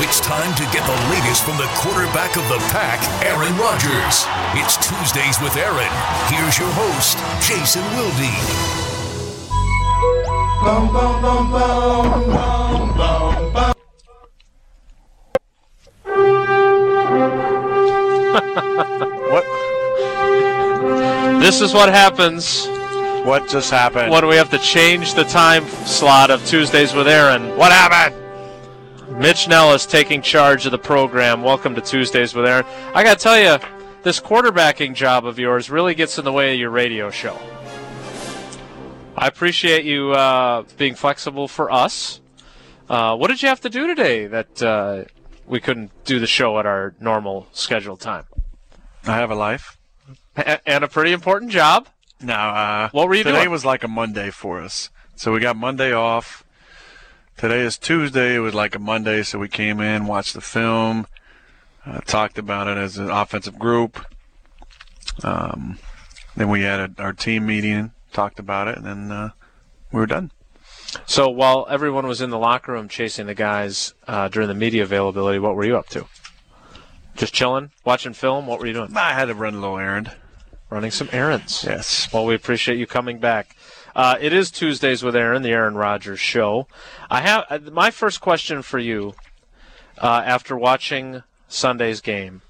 It's time to get the latest from the quarterback of the pack, Aaron Rodgers. It's Tuesdays with Aaron. Here's your host, Jason Wilde. Bum, bum, bum, bum, bum, bum, bum. What? This is what happens. What just happened? When we have to change the time slot of Tuesdays with Aaron. What happened? Mitch Nellis taking charge of the program. Welcome to Tuesdays with Aaron. I got to tell you, this quarterbacking job of yours really gets in the way of your radio show. I appreciate you being flexible for us. What did you have to do today that we couldn't do the show at our normal scheduled time? I have a life. And a pretty important job. No, what were you doing? doing? Today was like a Monday for us. So we got Monday off. Today is Tuesday. It was like a Monday, so we came in, watched the film, talked about it as an offensive group. Then we had our team meeting, talked about it, and then we were done. So while everyone was in the locker room chasing the guys during the media availability, what were you up to? Just chilling, watching film? What were you doing? I had to run a little errand. Running some errands. Yes. Well, we appreciate you coming back. It is Tuesdays with Aaron, the Aaron Rodgers Show. I have my first question for you after watching Sunday's game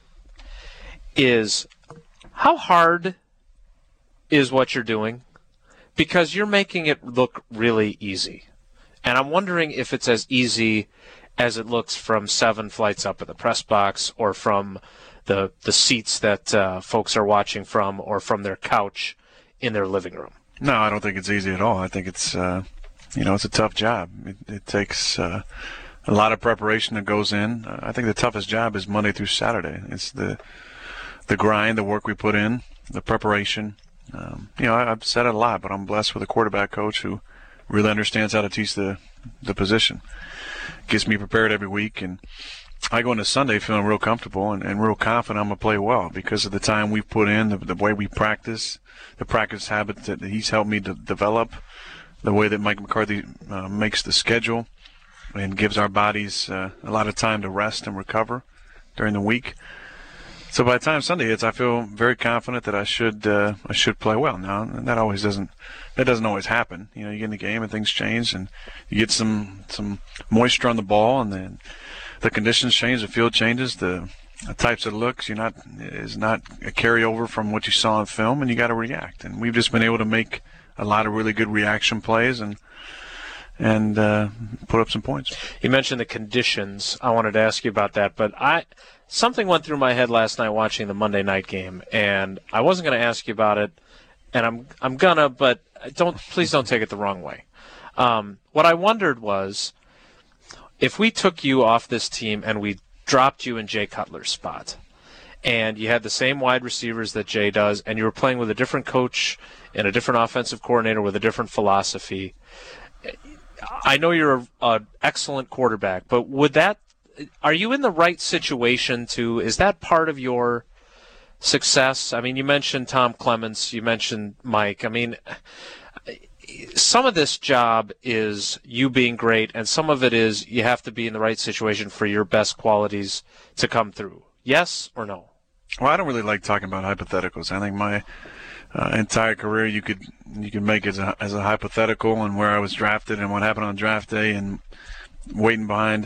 is how hard is what you're doing? Because you're making it look really easy. And I'm wondering if it's as easy as it looks from 7 flights up at the press box or from the seats that folks are watching from or from their couch in their living room. No, I don't think it's easy at all. I think it's, it's a tough job. It takes a lot of preparation that goes in. I think the toughest job is Monday through Saturday. It's the grind, the work we put in, the preparation. I've said it a lot, but I'm blessed with a quarterback coach who really understands how to teach the position. Gets me prepared every week, and I go into Sunday feeling real comfortable and real confident I'm going to play well because of the time we've put in, the way we practice, the practice habits that he's helped me to develop, the way that Mike McCarthy makes the schedule and gives our bodies a lot of time to rest and recover during the week. So by the time Sunday hits, I feel very confident that I should play well. Now, that doesn't always happen. You get in the game and things change, and you get some moisture on the ball, and then the conditions change, the field changes, the types of looks is not a carryover from what you saw in film, and you got to react. And we've just been able to make a lot of really good reaction plays and put up some points. You mentioned the conditions. I wanted to ask you about that, but something went through my head last night watching the Monday night game, and I wasn't going to ask you about it, and I'm gonna, but please don't take it the wrong way. What I wondered was, if we took you off this team and we dropped you in Jay Cutler's spot, and you had the same wide receivers that Jay does, and you were playing with a different coach and a different offensive coordinator with a different philosophy, I know you're an excellent quarterback, but are you in the right situation is that part of your success? I mean, you mentioned Tom Clements, you mentioned Mike. I mean, some of this job is you being great, and some of it is you have to be in the right situation for your best qualities to come through. Yes or no? Well, I don't really like talking about hypotheticals. I think my entire career you could make as a hypothetical, and where I was drafted and what happened on draft day and waiting behind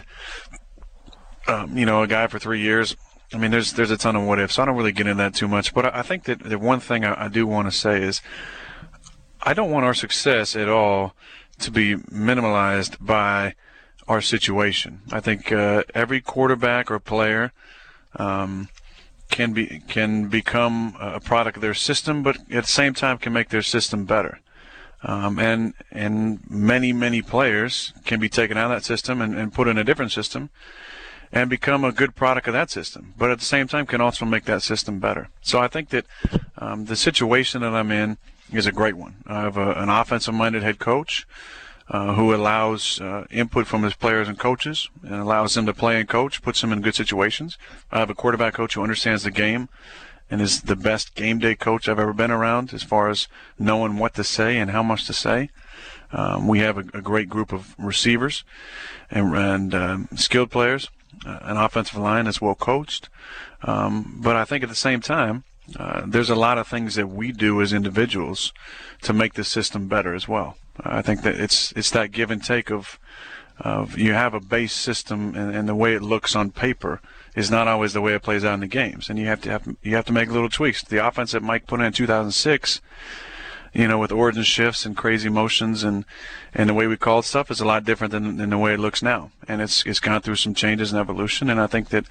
a guy for 3 years. I mean, there's a ton of what ifs. So I don't really get into that too much. But I think that the one thing I do want to say is I don't want our success at all to be minimalized by our situation. I think every quarterback or player can become a product of their system, but at the same time can make their system better. And many players can be taken out of that system and put in a different system and become a good product of that system, but at the same time can also make that system better. So I think that the situation that I'm in is a great one. I have an offensive-minded head coach who allows input from his players and coaches and allows them to play and coach, puts them in good situations. I have a quarterback coach who understands the game and is the best game day coach I've ever been around as far as knowing what to say and how much to say. We have a great group of receivers and skilled players an offensive line that's well coached. But I think at the same time, there's a lot of things that we do as individuals to make the system better as well. I think that it's that give and take of you have a base system, and the way it looks on paper is not always the way it plays out in the games, and you have to make little tweaks. The offense that Mike put in 2006, with origin shifts and crazy motions and the way we called stuff is a lot different than the way it looks now, and it's gone through some changes and evolution, and I think that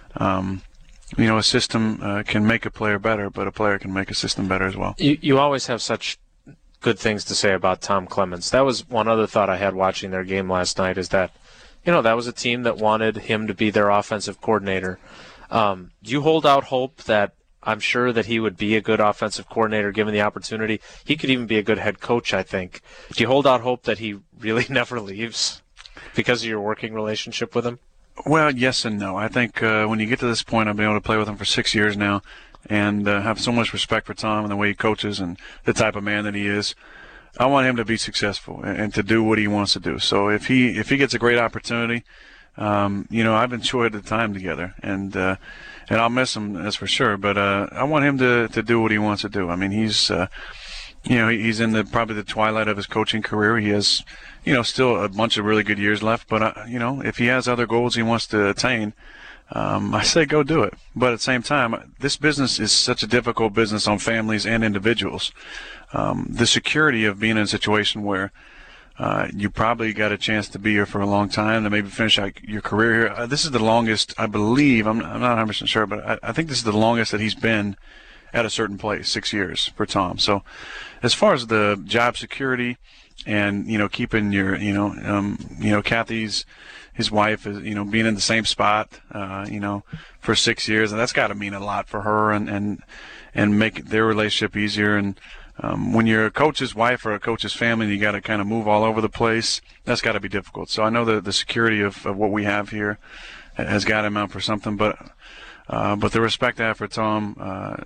a system can make a player better, but a player can make a system better as well. You always have such good things to say about Tom Clements. That was one other thought I had watching their game last night, is that that was a team that wanted him to be their offensive coordinator. Do you hold out hope that, I'm sure that he would be a good offensive coordinator given the opportunity? He could even be a good head coach, I think. Do you hold out hope that he really never leaves because of your working relationship with him? Well, yes and no. I think when you get to this point, I've been able to play with him for 6 years now, and have so much respect for Tom and the way he coaches and the type of man that he is. I want him to be successful and to do what he wants to do. So if he gets a great opportunity, I've enjoyed the time together, and I'll miss him, that's for sure. But I want him to do what he wants to do. I mean, he's he's in probably the twilight of his coaching career. He has still a bunch of really good years left. But if he has other goals he wants to attain, I say go do it. But at the same time, this business is such a difficult business on families and individuals. The security of being in a situation where you probably got a chance to be here for a long time, to maybe finish out your career here. This is the longest, I believe, I'm not 100% sure, but I think this is the longest that he's been at a certain place, 6 years for Tom. So as far as the job security and, keeping your, Kathy's, his wife is, being in the same spot, for 6 years, and that's got to mean a lot for her and make their relationship easier. And when you're a coach's wife or a coach's family, you got to kind of move all over the place. That's got to be difficult. So I know the security of what we have here has got him out for something, but the respect I have for Tom,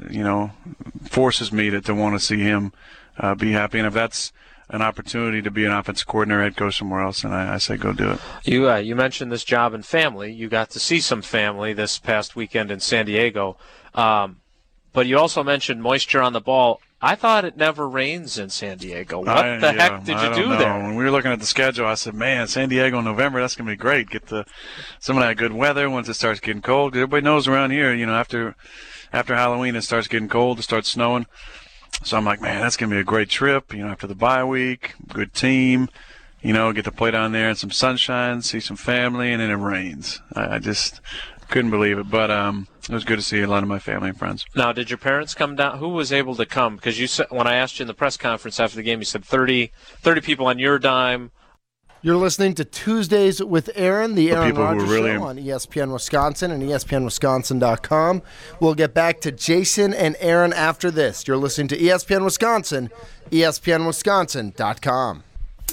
forces me to want to see him be happy. And if that's an opportunity to be an offensive coordinator, head coach somewhere else, and I say go do it. You mentioned this job and family. You got to see some family this past weekend in San Diego, but you also mentioned moisture on the ball. I thought it never rains in San Diego. What the heck did you do there? When we were looking at the schedule, I said, man, San Diego in November, that's going to be great. Get some of that good weather once it starts getting cold. Everybody knows around here, after Halloween it starts getting cold, it starts snowing. So I'm like, man, that's going to be a great trip, after the bye week, good team, get to play down there in some sunshine, see some family, and then it rains. I just couldn't believe it, but it was good to see a lot of my family and friends. Now, did your parents come down? Who was able to come? Because you said, when I asked you in the press conference after the game, you said 30 people on your dime. You're listening to Tuesdays with Aaron, the Aaron Rodgers Show on ESPN Wisconsin and ESPNWisconsin.com. We'll get back to Jason and Aaron after this. You're listening to ESPN Wisconsin, ESPNWisconsin.com.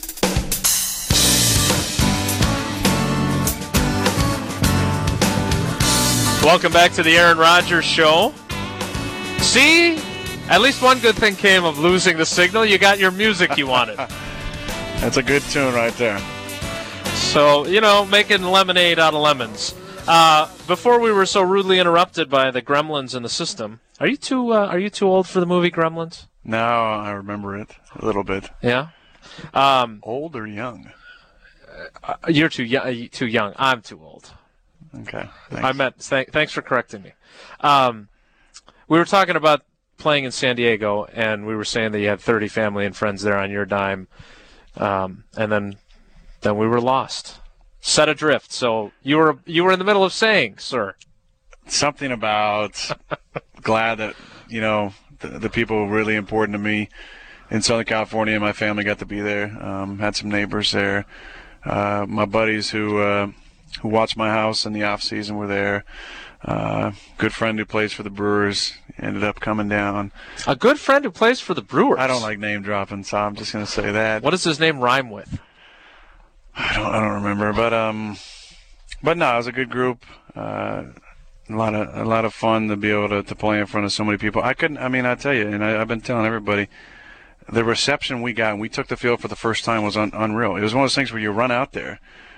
Welcome back to the Aaron Rodgers Show. See? At least one good thing came of losing the signal. You got your music you wanted. That's a good tune right there. So, making lemonade out of lemons. Before we were so rudely interrupted by the gremlins in the system, are you too old for the movie Gremlins? No, I remember it a little bit. Yeah? Old or young? You're too young. I'm too old. Okay. Thanks. Thanks for correcting me. We were talking about playing in San Diego, and we were saying that you had 30 family and friends there on your dime, and then we were lost, set adrift. So you were in the middle of saying, sir, something about glad that the people really important to me in Southern California. My family got to be there. Had some neighbors there. My buddies who watched my house in the off season were there. Good friend who plays for the Brewers ended up coming down. A good friend who plays for the Brewers? I don't like name dropping, so I'm just going to say that. What does his name rhyme with? I don't remember, but no, it was a good group. A lot of fun to be able to play in front of so many people. I tell you, and I've been telling everybody, the reception we got when we took the field for the first time was unreal. It was one of those things where you run out there,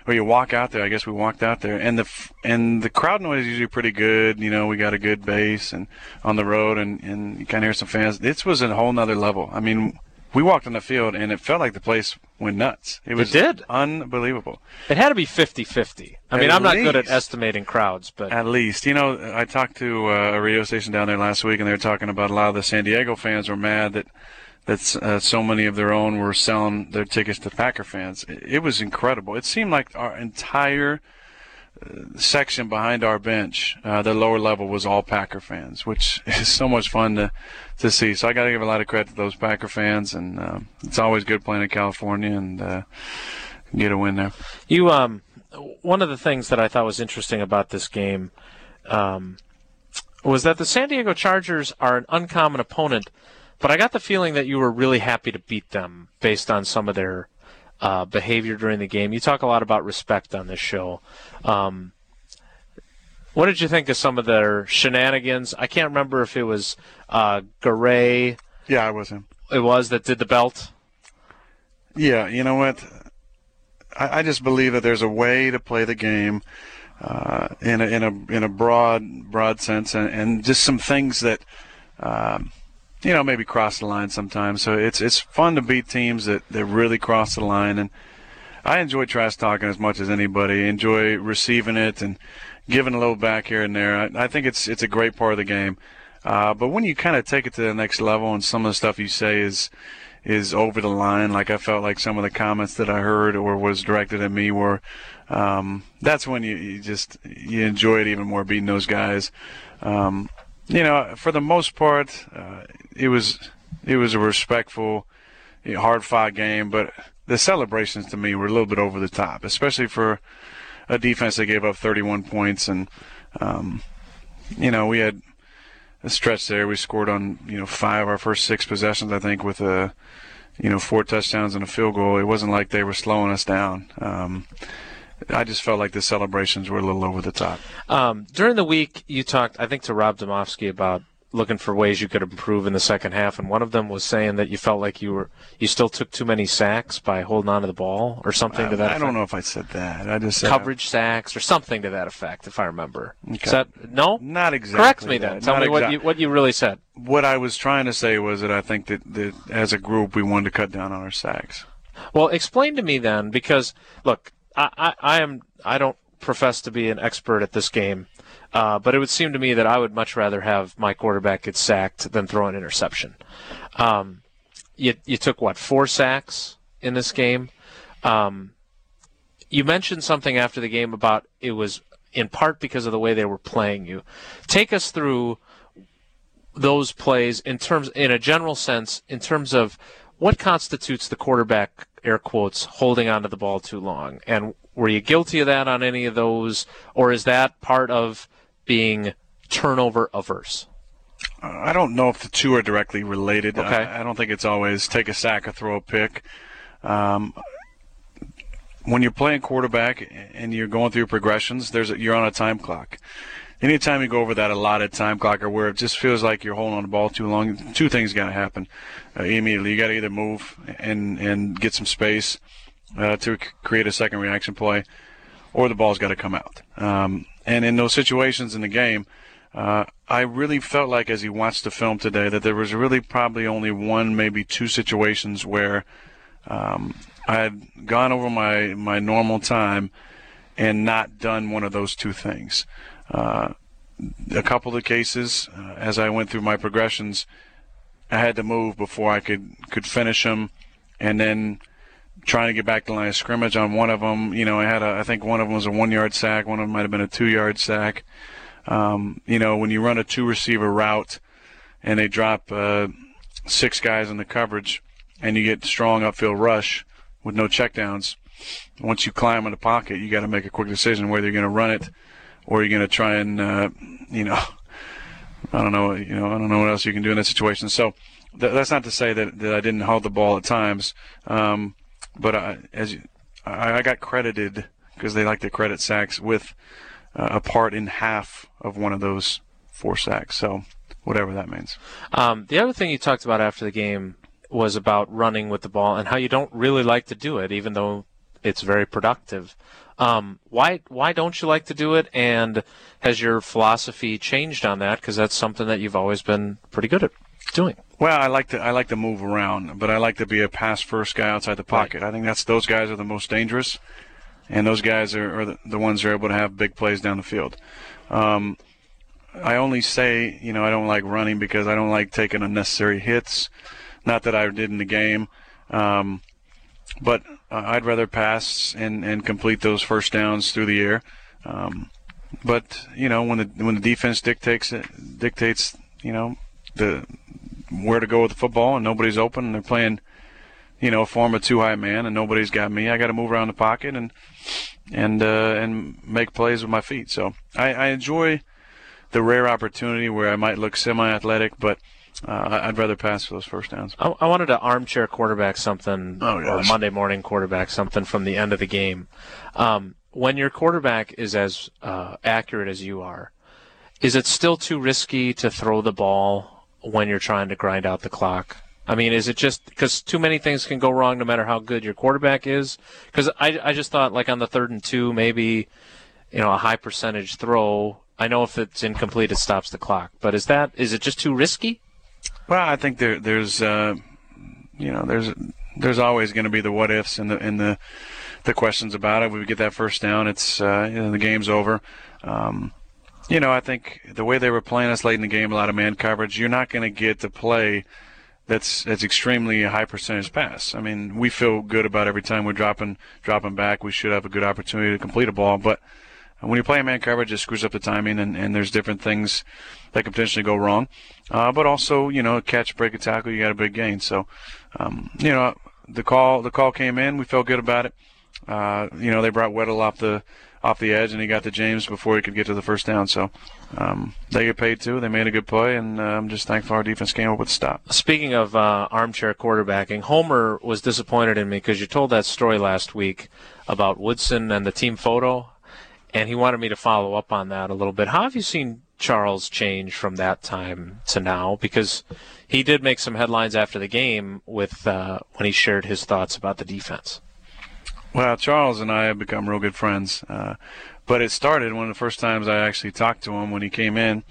or you walk out there. I guess we walked out there, and the crowd noise is usually pretty good. You know, we got a good base and on the road, and you kind of hear some fans. This was a whole nother level. I mean, we walked on the field, and it felt like the place went nuts. It did. Unbelievable. It had to be 50-50. I mean, I'm not good at estimating crowds, but at least, you know, I talked to a radio station down there last week, and they were talking about a lot of the San Diego fans were mad that so many of their own were selling their tickets to Packer fans. It was incredible. It seemed like our entire section behind our bench, the lower level, was all Packer fans, which is so much fun to see. So I got to give a lot of credit to those Packer fans, and it's always good playing in California and get a win there. You, one of the things that I thought was interesting about this game was that the San Diego Chargers are an uncommon opponent, but I got the feeling that you were really happy to beat them based on some of their behavior during the game. You talk a lot about respect on this show. What did you think of some of their shenanigans? I can't remember if it was Garay. Yeah, it was him. It was that did the belt. Yeah, you know what? I just believe that there's a way to play the game in a broad sense, and just some things that maybe cross the line sometimes. So it's fun to beat teams that really cross the line, and I enjoy trash talking as much as anybody. I enjoy receiving it and giving a little back here and there. I think it's a great part of the game. But when you kind of take it to the next level, and some of the stuff you say is over the line, like I felt like some of the comments that I heard or was directed at me were, that's when you enjoy it even more, beating those guys. For the most part, it was a respectful, hard-fought game, but the celebrations to me were a little bit over the top, especially for a defense that gave up 31 points. And, we had a stretch there. We scored on, 5 of our first 6 possessions, I think, with 4 touchdowns and a field goal. It wasn't like they were slowing us down. I just felt like the celebrations were a little over the top. During the week, you talked, I think, to Rob Domofsky about looking for ways you could improve in the second half, and one of them was saying that you felt like you still took too many sacks by holding on to the ball or something to that effect. I don't know if I said that. I just said coverage sacks or something to that effect, if I remember. Okay. Is that no? Not exactly. Correct me then. Tell me what you really said. What I was trying to say was that I think that as a group we wanted to cut down on our sacks. Well, explain to me then, because look, I don't profess to be an expert at this game. But it would seem to me that I would much rather have my quarterback get sacked than throw an interception. You took, 4 sacks in this game? You mentioned something after the game about it was in part because of the way they were playing you. Take us through those plays in a general sense, in terms of what constitutes the quarterback, air quotes, holding onto the ball too long. And were you guilty of that on any of those, or is that part of being turnover averse? I don't know if the two are directly related. Okay. I don't think it's always take a sack or throw a pick. When you're playing quarterback and you're going through progressions, you're on a time clock. Anytime you go over that allotted time clock, or where it just feels like you're holding on the ball too long, 2 things got to happen immediately. You got to either move and get some space to create a second reaction play, or the ball's got to come out. And in those situations in the game, I really felt like, as you watched the film today, that there was really probably only 1, maybe 2 situations where I had gone over my normal time and not done one of those 2 things. A couple of cases, as I went through my progressions, I had to move before I could finish them, and then trying to get back to the line of scrimmage on one of them. I think one of them was a 1-yard sack. One of them might have been a 2-yard sack. When you run a 2-receiver route and they drop 6 guys in the coverage and you get strong upfield rush with no checkdowns, once you climb in the pocket, you got to make a quick decision whether you're going to run it or you're going to try and, I don't know what else you can do in that situation. So that's not to say that I didn't hold the ball at times. But I got credited, because they like to credit sacks, with a part in half of one of those 4 sacks. So whatever that means. The other thing you talked about after the game was about running with the ball and how you don't really like to do it, even though it's very productive. Why don't you like to do it? And has your philosophy changed on that? Because that's something that you've always been pretty good at doing. Well, I like to move around, but I like to be a pass first guy outside the pocket. Right. I think those guys are the most dangerous, and those guys are the ones who are able to have big plays down the field. I only say, I don't like running because I don't like taking unnecessary hits. Not that I did in the game, but I'd rather pass and complete those first downs through the air. But when the defense dictates where to go with the football and nobody's open and they're playing, a form of two high man and nobody's got me, I got to move around the pocket and make plays with my feet. So I enjoy the rare opportunity where I might look semi-athletic, but I'd rather pass for those first downs. I wanted to armchair quarterback something, or Monday morning quarterback something from the end of the game. When your quarterback is as accurate as you are, is it still too risky to throw the ball when you're trying to grind out the clock? I mean, is it just because too many things can go wrong no matter how good your quarterback is? Because I just thought, like on the 3rd and 2, maybe a high percentage throw. I know if it's incomplete, it stops the clock. But is it just too risky? Well, I think there's always going to be the what ifs and the questions about it. We get that first down, it's the game's over. I think the way they were playing us late in the game, a lot of man coverage, you're not going to get the play that's extremely high percentage pass. I mean, we feel good about every time we're dropping back. We should have a good opportunity to complete a ball, but when you're playing man coverage, it screws up the timing, and there's different things that can potentially go wrong. But also, catch, break, a tackle, you got a big gain. So, the call came in. We felt good about it. They brought Weddle off the edge, and he got to James before he could get to the first down. So, they get paid too. They made a good play, and I'm just thankful our defense came up with a stop. Speaking of armchair quarterbacking, Homer was disappointed in me because you told that story last week about Woodson and the team photo. And he wanted me to follow up on that a little bit. How have you seen Charles change from that time to now? Because he did make some headlines after the game with when he shared his thoughts about the defense. Well, Charles and I have become real good friends. But it started one of the first times I actually talked to him when he came in.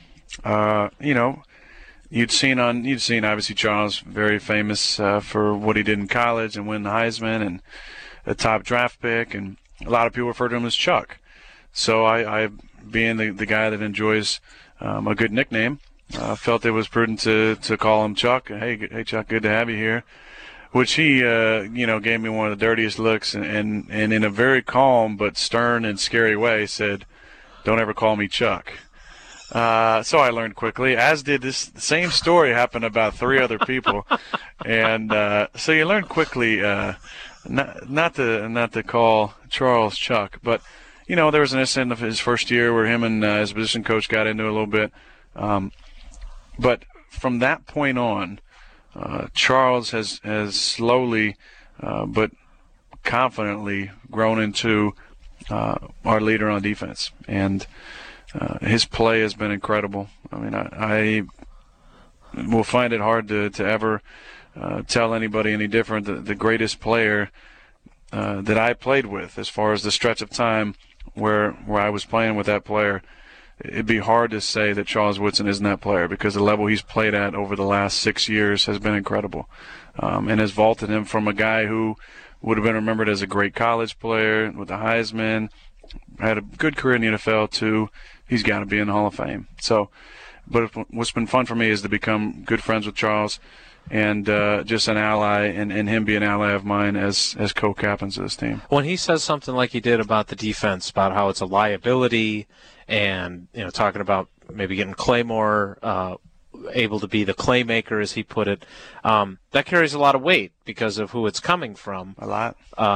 You'd seen obviously Charles, very famous for what he did in college and win the Heisman and a top draft pick. And a lot of people refer to him as Chuck. So I being the guy that enjoys a good nickname, felt it was prudent to call him Chuck. Hey, Chuck, good to have you here. Which he, gave me one of the dirtiest looks and in a very calm but stern and scary way said, "Don't ever call me Chuck." So I learned quickly, as did this same story happened to about 3 other people. And so you learn quickly not to call Charles Chuck, but there was an incident of his first year where him and his position coach got into it a little bit. But from that point on, Charles has slowly but confidently grown into our leader on defense. And his play has been incredible. I mean, I will find it hard to ever tell anybody any different. The greatest player that I played with, as far as the stretch of time where I was playing with that player, it'd be hard to say that Charles Woodson isn't that player, because the level he's played at over the last 6 years has been incredible, and has vaulted him from a guy who would have been remembered as a great college player with the Heisman, had a good career in the NFL too. He's got to be in the Hall of Fame. So, but what's been fun for me is to become good friends with Charles, and just an ally, and him be an ally of mine as co-captains of this team. When he says something like he did about the defense, about how it's a liability, and talking about maybe getting Claymore able to be the playmaker, as he put it, that carries a lot of weight because of who it's coming from. A lot.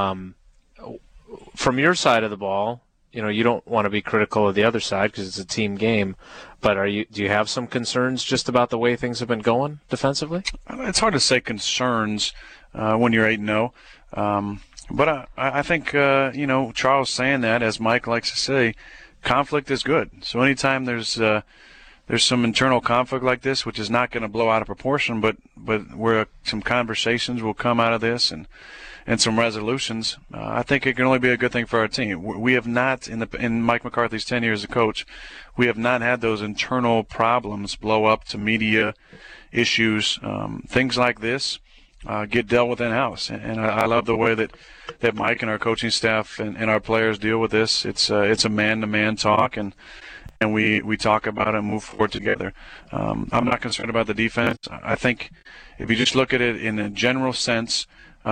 From your side of the ball, you don't want to be critical of the other side because it's a team game, but do you have some concerns just about the way things have been going defensively? It's hard to say concerns when you're 8-0, but I think Charles saying that, as Mike likes to say, conflict is good. So anytime there's some internal conflict like this, which is not going to blow out of proportion, but where some conversations will come out of this, and and some resolutions, I think it can only be a good thing for our team. We have not, in Mike McCarthy's 10 years as a coach, we have not had those internal problems blow up to media issues. Things like this get dealt with in-house, and I love the way that Mike and our coaching staff and our players deal with this. It's a man-to-man talk, and we talk about it and move forward together. I'm not concerned about the defense. I think if you just look at it in a general sense,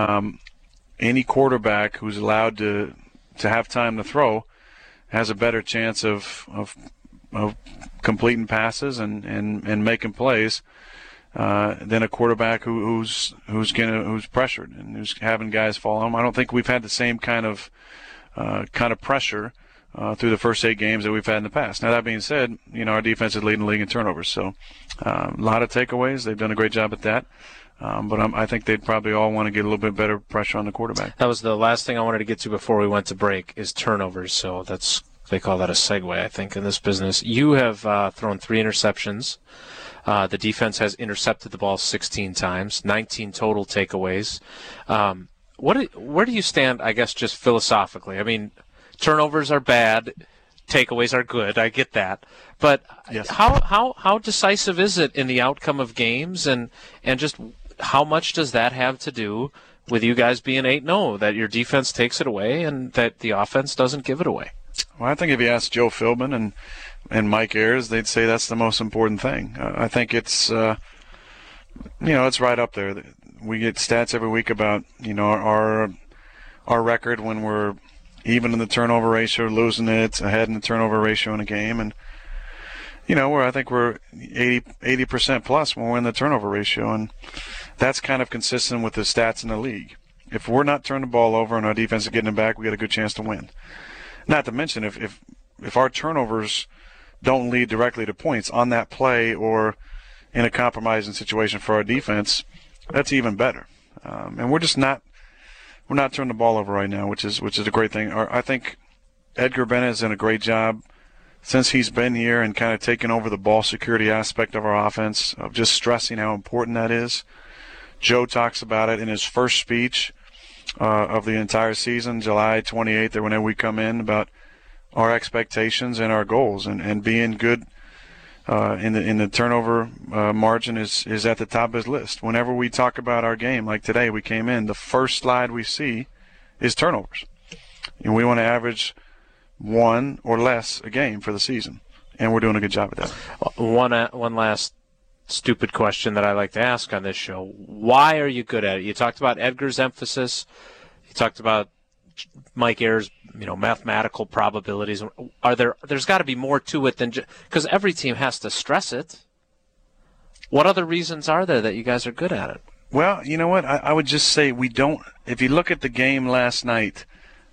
any quarterback who's allowed to have time to throw has a better chance of completing passes and making plays than a quarterback who's pressured and who's having guys fall on him. I don't think we've had the same kind of pressure through the first 8 games that we've had in the past. Now, that being said, our defense is leading the league in turnovers, so a lot of takeaways. They've done a great job at that. But I think they'd probably all want to get a little bit better pressure on the quarterback. That was the last thing I wanted to get to before we went to break is turnovers. So they call that a segue, I think, in this business. You have thrown 3 interceptions. The defense has intercepted the ball 16 times, 19 total takeaways. Where do you stand, I guess, just philosophically? I mean, turnovers are bad. Takeaways are good. I get that. But yes. How decisive is it in the outcome of games, and just how much does that have to do with you guys being 8-0, that your defense takes it away and that the offense doesn't give it away? Well, I think if you ask Joe Philbin and Mike Ayers, they'd say that's the most important thing. I think it's it's right up there. We get stats every week about our record when we're even in the turnover ratio, losing it, ahead in the turnover ratio in a game, and where I think we're 80% plus when we're in the turnover ratio, and that's kind of consistent with the stats in the league. If we're not turning the ball over and our defense is getting it back, we got a good chance to win. Not to mention if our turnovers don't lead directly to points on that play or in a compromising situation for our defense, that's even better. And we're not turning the ball over right now, which is a great thing. I think Edgar Bennett has done a great job since he's been here and kind of taken over the ball security aspect of our offense, of just stressing how important that is. Joe talks about it in his first speech of the entire season, July 28th, or whenever we come in, about our expectations and our goals, and being good in the turnover margin is at the top of his list. Whenever we talk about our game, like today, we came in, the first slide we see is turnovers. And we want to average 1 or less a game for the season, and we're doing a good job at that. One last stupid question that I like to ask on this show. Why are you good at it? You talked about Edgar's emphasis. You talked about Mike Ayers' mathematical probabilities. There's got to be more to it than because every team has to stress it. What other reasons are there that you guys are good at it? Well, you know what? I would just say we don't. If you look at the game last night,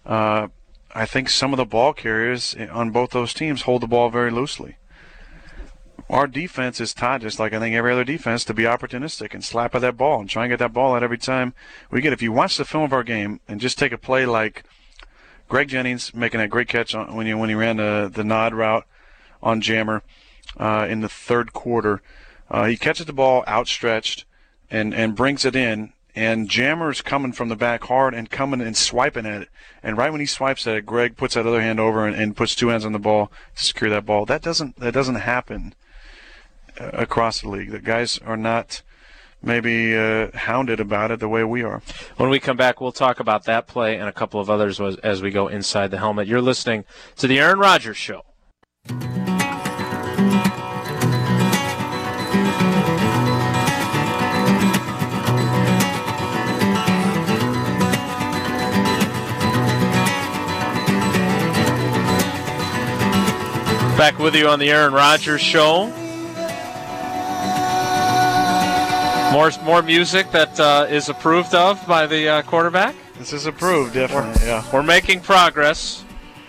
I think some of the ball carriers on both those teams hold the ball very loosely. Our defense is taught, just like I think every other defense, to be opportunistic and slap at that ball and try and get that ball out every time we get. If you watch the film of our game and just take a play like Greg Jennings making that great catch when he ran the nod route on Jammer in the third quarter, he catches the ball outstretched and brings it in, and Jammer's coming from the back hard and coming and swiping at it. And right when he swipes at it, Greg puts that other hand over and puts 2 hands on the ball to secure that ball. That doesn't happen across the league. The guys are not maybe hounded about it the way we are. When we come back, we'll talk about that play and a couple of others as we go inside the helmet. You're listening to the Aaron Rodgers Show. Back with you on the Aaron Rodgers Show. More music that is approved of by the quarterback. This is approved, definitely. We're making progress.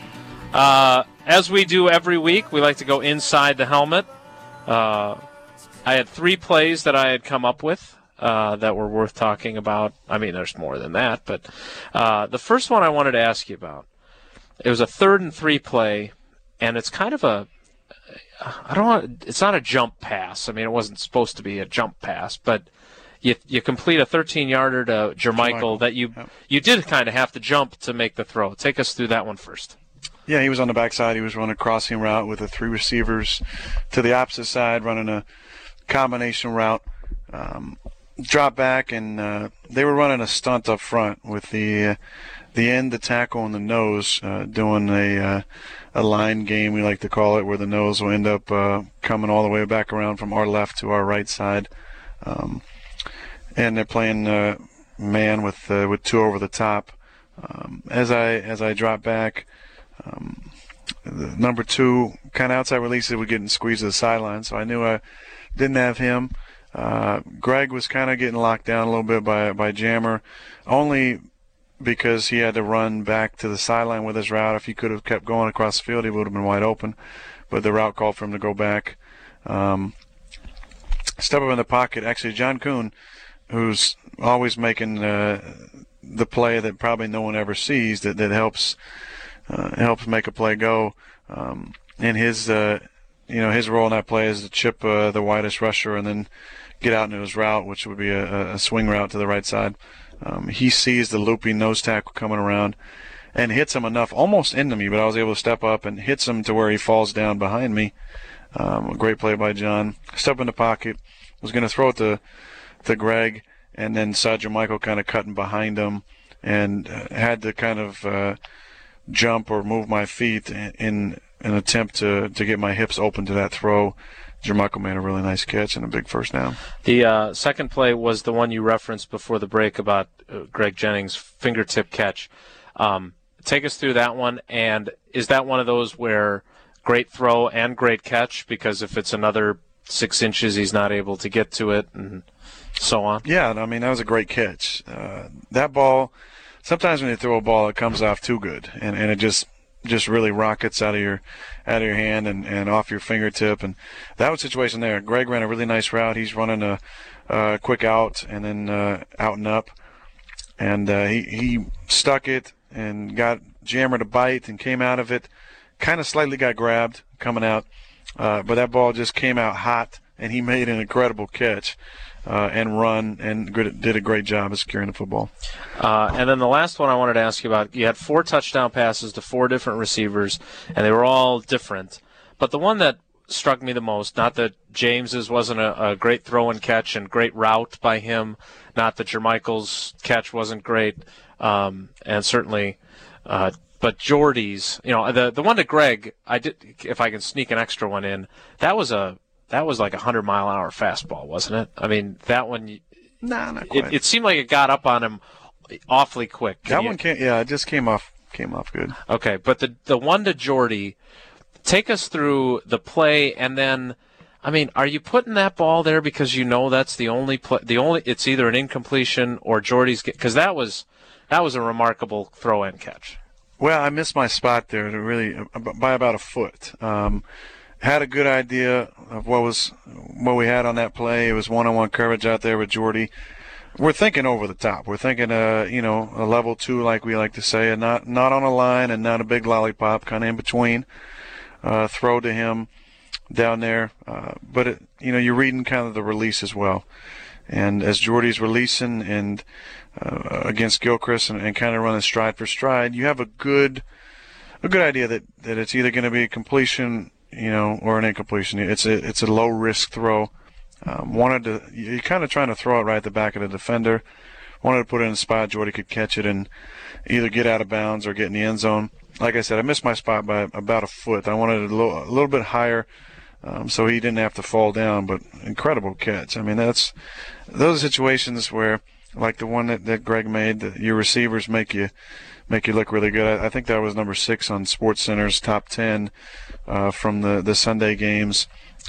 As we do every week, we like to go inside the helmet. I had 3 plays that I had come up with that were worth talking about. I mean, there's more than that, but the first one I wanted to ask you about, it was a 3rd and 3 play, and it's kind of it's not a jump pass. I mean, it wasn't supposed to be a jump pass, but you complete a 13-yarder to Jermichael that you did kind of have to jump to make the throw. Take us through that one first. Yeah, he was on the backside. He was running a crossing route with the 3 receivers to the opposite side, running a combination route. Drop back, and they were running a stunt up front with the end, the tackle, and the nose, doing a line game, we like to call it, where the nose will end up coming all the way back around from our left to our right side. And they're playing man with 2 over the top. As I drop back, the number 2 kind of outside releases were getting squeezed to the sideline, so I knew I didn't have him. Greg was kind of getting locked down a little bit by Jammer, only because he had to run back to the sideline with his route. If he could have kept going across the field, he would have been wide open, but the route called for him to go back. Step up in the pocket. Actually, John Kuhn, who's always making the play that probably no one ever sees, that helps make a play go. And his role in that play is to chip the widest rusher and then get out into his route, which would be a swing route to the right side. He sees the looping nose tackle coming around and hits him enough, almost into me, but I was able to step up and hits him to where he falls down behind me. A great play by John. Step in the pocket, was going to throw it to Greg, and then saw Jermichael kind of cutting behind him and had to kind of jump or move my feet in an attempt to get my hips open to that throw. Jermichael made a really nice catch and a big first down. The second play was the one you referenced before the break about Greg Jennings' fingertip catch. Take us through that one, and is that one of those where great throw and great catch, because if it's another 6 inches, he's not able to get to it and so on? Yeah, I mean, that was a great catch. That ball, sometimes when you throw a ball, it comes off too good, and it just really rockets out of your hand and off your fingertip. And that was the situation there. Greg ran a really nice route. He's running a quick out and then out and up. And he stuck it and got Jammer to bite and came out of it. Kind of slightly got grabbed coming out. But that ball just came out hot, and he made an incredible catch and run and did a great job of securing the football. And then the last one I wanted to ask you about, you had 4 touchdown passes to 4 different receivers, and they were all different. But the one that struck me the most, not that James's wasn't a great throw and catch and great route by him, not that Jermichael's catch wasn't great, and certainly but Jordy's, the one to Greg, I did, if I can sneak an extra one in, that was like a 100-mile-an-hour fastball, wasn't it? I mean, that one, not quite. It seemed like it got up on him awfully quick. It just came off good. Okay, but the one to Jordy, take us through the play, and then, I mean, are you putting that ball there because you know that's the only play, it's either an incompletion or Jordy's, because that was a remarkable throw and catch. Well, I missed my spot there by about a foot. Had a good idea of what we had on that play. It was one-on-one coverage out there with Jordy. We're thinking over the top. We're thinking, a level 2, like we like to say, and not on a line and not a big lollipop, kind of in between. Throw to him down there, but you're reading kind of the release as well. And as Jordy's releasing and against Gilchrist and kind of running stride for stride, you have a good idea that it's either going to be a completion, or an incompletion. It's a low risk throw. You're kind of trying to throw it right at the back of the defender. Wanted to put it in a spot Jordy could catch it and either get out of bounds or get in the end zone. Like I said, I missed my spot by about a foot. I wanted it a little bit higher, so he didn't have to fall down. But incredible catch. I mean, those are situations where, like the one that Greg made, that your receivers make you look really good. I think that was number 6 on SportsCenter's top 10 from the Sunday games.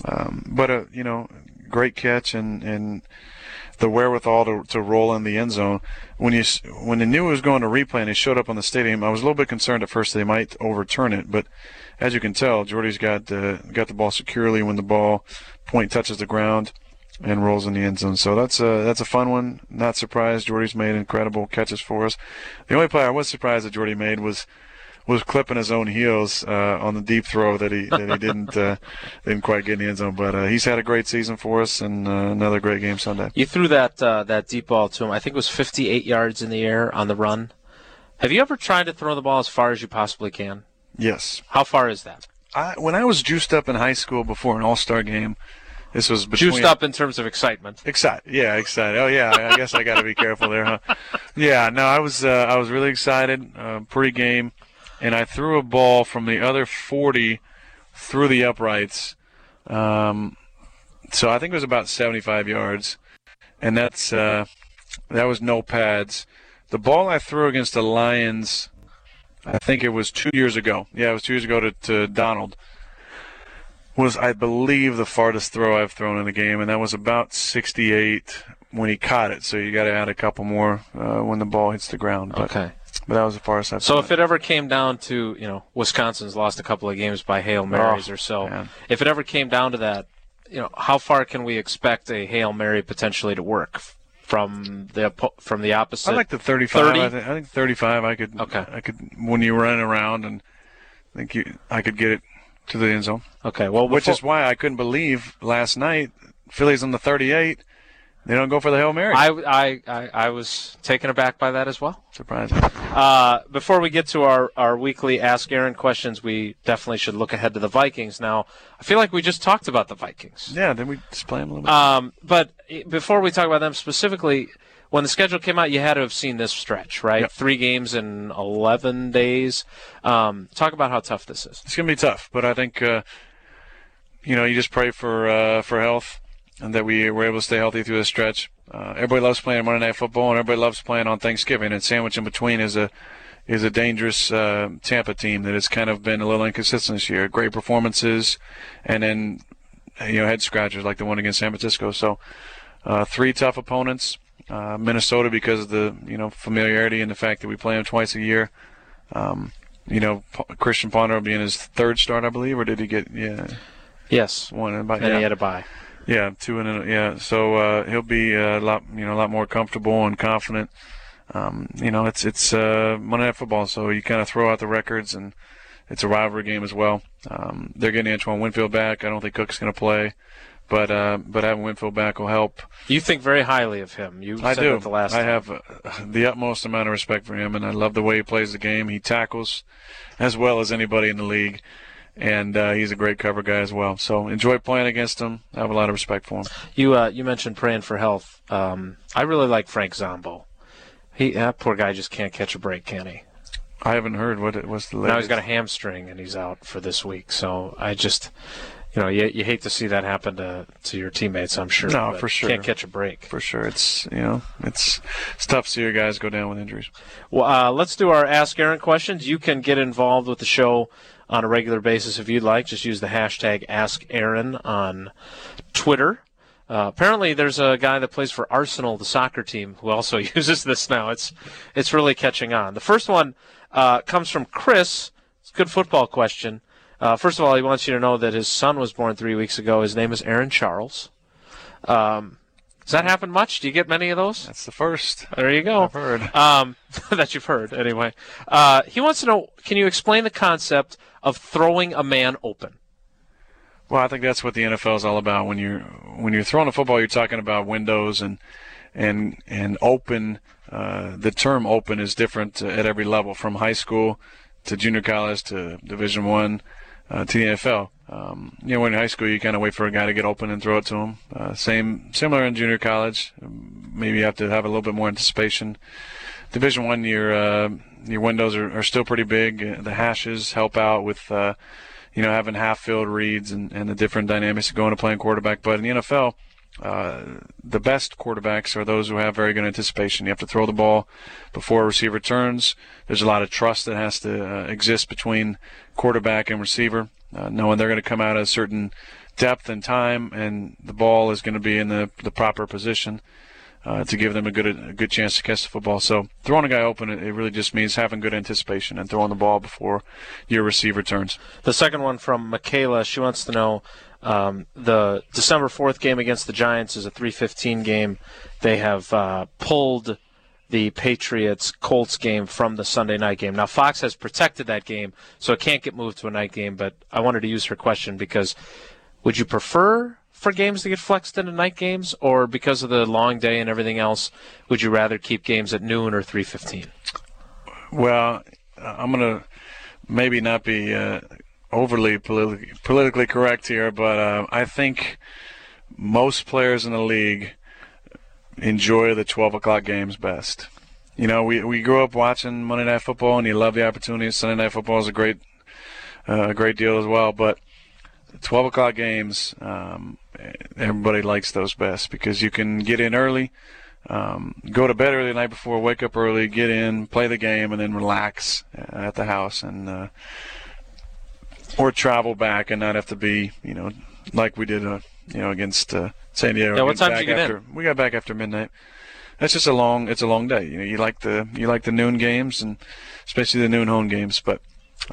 But great catch and the wherewithal to roll in the end zone. When they knew it was going to replay and they showed up on the stadium, I was a little bit concerned at first they might overturn it. But as you can tell, Jordy's got the ball securely when the point touches the ground and rolls in the end zone. So that's a fun one. Not surprised. Jordy's made incredible catches for us. The only play I was surprised that Jordy made was was clipping his own heels on the deep throw that he didn't quite get in the end zone. But he's had a great season for us, and another great game Sunday. You threw that deep ball to him. I think it was 58 yards in the air on the run. Have you ever tried to throw the ball as far as you possibly can? Yes. How far is that? When I was juiced up in high school before an all-star game, this was between... Juiced up in terms of excitement. Excited. Oh, yeah, I guess I got to be careful there, huh? Yeah, no, I was really excited pre-game, and I threw a ball from the other 40 through the uprights. So I think it was about 75 yards, and that was no pads. The ball I threw against the Lions, I think it was 2 years ago. Yeah, it was 2 years ago to Donald. Was, I believe, the farthest throw I've thrown in the game, and that was about 68 when he caught it. So you got to add a couple more when the ball hits the ground. But, okay. But that was the farthest I've thrown. So if it ever came down to, Wisconsin's lost a couple of games by Hail Marys or so. Man. If it ever came down to that, how far can we expect a Hail Mary potentially to work from the opposite? I like the 35. 30? I think 35. I could when you run around, and I could get it to the end zone. Okay, well, which is why I couldn't believe last night Phillies on the 38. They don't go for the Hail Mary. I was taken aback by that as well. Surprising. Before we get to our weekly Ask Aaron questions, we definitely should look ahead to the Vikings. Now, I feel like we just talked about the Vikings. Yeah, didn't we just play them a little bit? But before we talk about them specifically, when the schedule came out, you had to have seen this stretch, right? Yep. 3 games in 11 days. Talk about how tough this is. It's going to be tough, but I think, you just pray for health and that we were able to stay healthy through this stretch. Everybody loves playing Monday Night Football, and everybody loves playing on Thanksgiving. And sandwich in between is a dangerous Tampa team that has kind of been a little inconsistent this year. Great performances, and then head scratchers like the one against San Francisco. So 3 tough opponents. Minnesota because of the familiarity and the fact that we play them twice a year. Christian Ponder being his 3rd start, I believe, or did he get Yes, one and he had a bye. Yeah, 2 and so he'll be a lot more comfortable and confident. It's Monday Night Football, so you kind of throw out the records, and it's a rivalry game as well. They're getting Antoine Winfield back. I don't think Cook's going to play. But having Winfield back will help. You think very highly of him. I do. I have the utmost amount of respect for him, and I love the way he plays the game. He tackles as well as anybody in the league, and he's a great cover guy as well. So enjoy playing against him. I have a lot of respect for him. You mentioned praying for health. I really like Frank Zombo. That poor guy just can't catch a break, can he? I haven't heard what's the latest. Now he's got a hamstring, and he's out for this week. So I just... you hate to see that happen to your teammates, I'm sure. No, for sure. Can't catch a break. For sure. It's tough to see your guys go down with injuries. Well, let's do our Ask Aaron questions. You can get involved with the show on a regular basis if you'd like. Just use the hashtag AskAaron on Twitter. Apparently there's a guy that plays for Arsenal, the soccer team, who also uses this now. It's really catching on. The first one comes from Chris. It's a good football question. First of all, he wants you to know that his son was born 3 weeks ago. His name is Aaron Charles. Does that happen much? Do you get many of those? That's the first. There you go. I've heard. That you've heard, anyway. He wants to know, can you explain the concept of throwing a man open? Well, I think that's what the NFL is all about. When you're throwing a football, you're talking about windows and open. The term open is different at every level, from high school to junior college to Division I. To the NFL. When in high school, you kind of wait for a guy to get open and throw it to him. Similar in junior college. Maybe you have to have a little bit more anticipation. Division I, your windows are still pretty big. The hashes help out with, having half-field reads and the different dynamics that go into playing quarterback. But in the NFL, the best quarterbacks are those who have very good anticipation. You have to throw the ball before a receiver turns. There's a lot of trust that has to exist between quarterback and receiver, knowing they're going to come out at a certain depth and time, and the ball is going to be in the proper position to give them a good chance to catch the football. So throwing a guy open, it really just means having good anticipation and throwing the ball before your receiver turns. The second one from Michaela, she wants to know, the December 4th game against the Giants is a 3:15 game. They have pulled the Patriots-Colts game from the Sunday night game. Now, Fox has protected that game, so it can't get moved to a night game, but I wanted to use her question because would you prefer for games to get flexed into night games, or because of the long day and everything else, would you rather keep games at noon or 3:15? Well, I'm going to maybe not be overly politically correct here, but I think most players in the league enjoy the 12 o'clock games best. You know, we grew up watching Monday Night Football, and you love the opportunity. Sunday Night Football is a great deal as well, but 12 o'clock games, everybody likes those best because you can get in early, go to bed early the night before, wake up early, get in, play the game, and then relax at the house, and or travel back and not have to be, like we did, against San Diego. Yeah, what time did you get in? We got back after midnight. That's just it's a long day. You like the noon games, and especially the noon home games, but.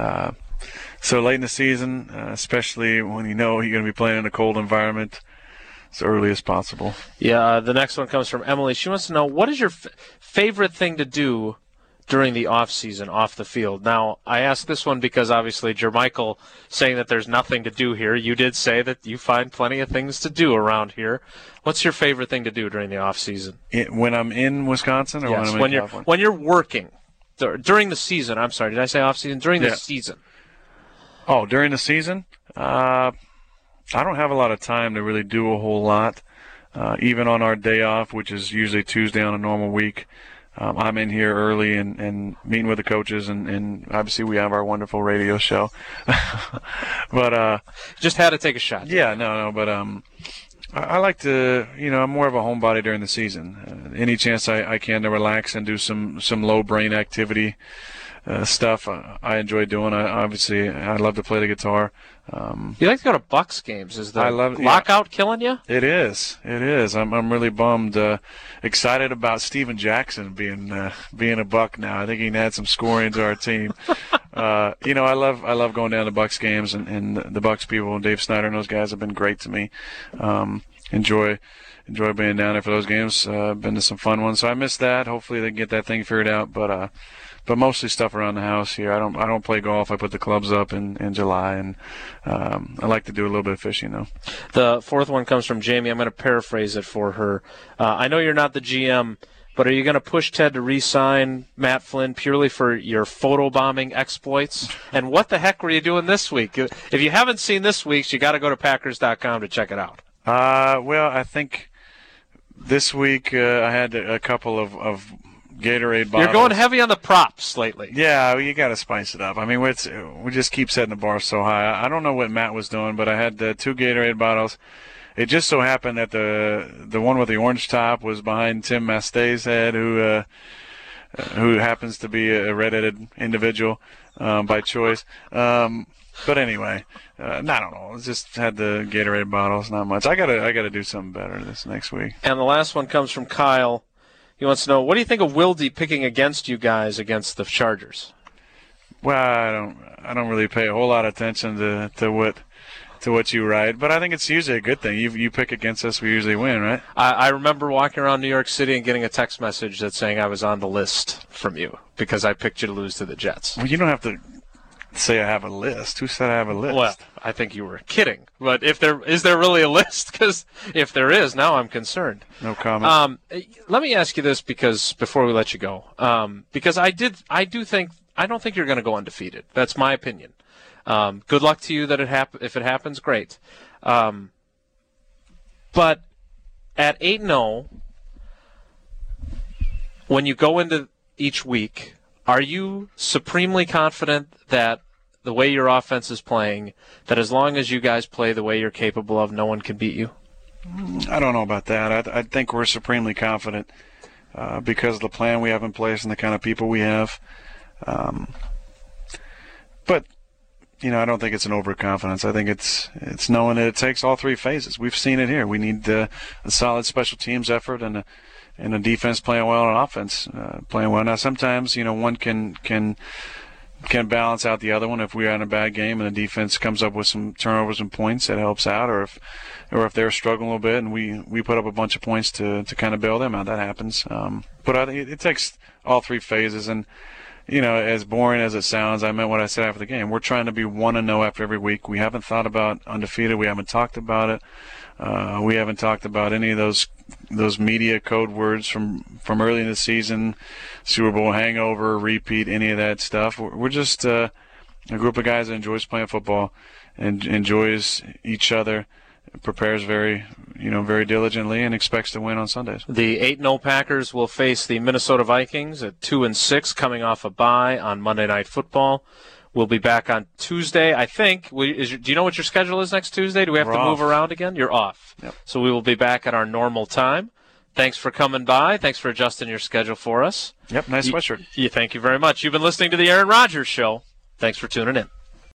So late in the season, especially when you're going to be playing in a cold environment, as early as possible. Yeah, the next one comes from Emily. She wants to know, what is your favorite thing to do during the off season, off the field? Now, I asked this one because obviously Jermichael saying that there's nothing to do here. You did say that you find plenty of things to do around here. What's your favorite thing to do during the off season? When I'm in Wisconsin, or yes, when I'm in California? When you're working during the season. I'm sorry, did I say off season? During the season. Oh, during the season? I don't have a lot of time to really do a whole lot. Even on our day off, which is usually Tuesday on a normal week, I'm in here early and meeting with the coaches, and obviously we have our wonderful radio show. But just had to take a shot. Yeah, no, but I like to, I'm more of a homebody during the season. Any chance I can to relax and do some low brain activity stuff I enjoy doing. I love to play the guitar. You like to go to Bucks games? Is the lockout killing you? It is. I'm really bummed. Excited about Steven Jackson being a Buck now. I think he can add some scoring to our team. I love going down to Bucks games, and the Bucks people, and Dave Snyder and those guys have been great to me. Enjoy being down there for those games. Been to some fun ones, so I missed that. Hopefully they can get that thing figured out, but mostly stuff around the house here. I don't play golf. I put the clubs up in July, and I like to do a little bit of fishing, though. The fourth one comes from Jamie. I'm going to paraphrase it for her. I know you're not the GM, but are you going to push Ted to re-sign Matt Flynn purely for your photobombing exploits? And what the heck were you doing this week? If you haven't seen this week's, you got to go to Packers.com to check it out. Well, I think this week I had a couple of Gatorade bottles. You're going heavy on the props lately. Yeah, you got to spice it up. I mean, we just keep setting the bar so high. I don't know what Matt was doing, but I had 2 Gatorade bottles. It just so happened that the one with the orange top was behind Tim Mastey's head, who happens to be a redheaded individual by choice. But anyway, I don't know. Just had the Gatorade bottles, not much. I gotta do something better this next week. And the last one comes from Kyle. He wants to know, what do you think of Wilde picking against you guys against the Chargers? Well, I don't really pay a whole lot of attention to what you write, but I think it's usually a good thing. You pick against us, we usually win, right? I remember walking around New York City and getting a text message that saying I was on the list from you because I picked you to lose to the Jets. Well, you don't have to say I have a list. Who said I have a list? Well, I think you were kidding. But is there really a list? Because if there is, now I'm concerned. No comment. Let me ask you this before we let you go. Because I don't think you're going to go undefeated. That's my opinion. Good luck to you that if it happens, great. But at 8-0, when you go into each week, are you supremely confident that the way your offense is playing, that as long as you guys play the way you're capable of, no one can beat you? I don't know about that. I think we're supremely confident because of the plan we have in place and the kind of people we have. But I don't think it's an overconfidence. I think it's knowing that it takes all 3 phases. We've seen it here. We need a solid special teams effort and a defense playing well and offense playing well. Now sometimes one can can balance out the other one. If we are in a bad game and the defense comes up with some turnovers and points, that helps out. Or if they're struggling a little bit and we put up a bunch of points to kind of bail them out, that happens. But I think it takes all three phases. And, as boring as it sounds, I meant what I said after the game. We're trying to be 1-0 after every week. We haven't thought about undefeated. We haven't talked about it. We haven't talked about any of those media code words from early in the season, Super Bowl hangover, repeat, any of that stuff. We're just a group of guys that enjoys playing football and enjoys each other, prepares very diligently, and expects to win on Sundays. The 8-0 Packers will face the Minnesota Vikings at 2-6, coming off a bye on Monday Night Football. We'll be back on Tuesday, I think. Do you know what your schedule is next Tuesday? Do we have to move around again? You're off. Yep. So we will be back at our normal time. Thanks for coming by. Thanks for adjusting your schedule for us. Yep, nice sweatshirt. Thank you very much. You've been listening to The Aaron Rodgers Show. Thanks for tuning in.